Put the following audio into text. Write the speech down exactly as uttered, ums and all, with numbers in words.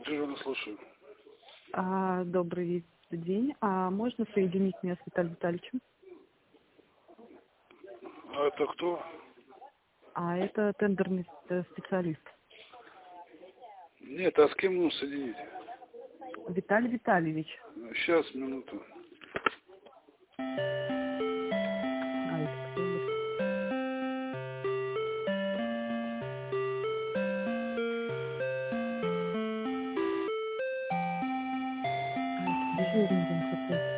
Дежурно слушаю. А, добрый день. А можно соединить меня с Виталием Витальевичем? А это кто? А это тендерный э, специалист. Нет, а с кем нужно соединить? Виталий Витальевич. Сейчас, минуту. А это кто будет? А это дежурный он хотел.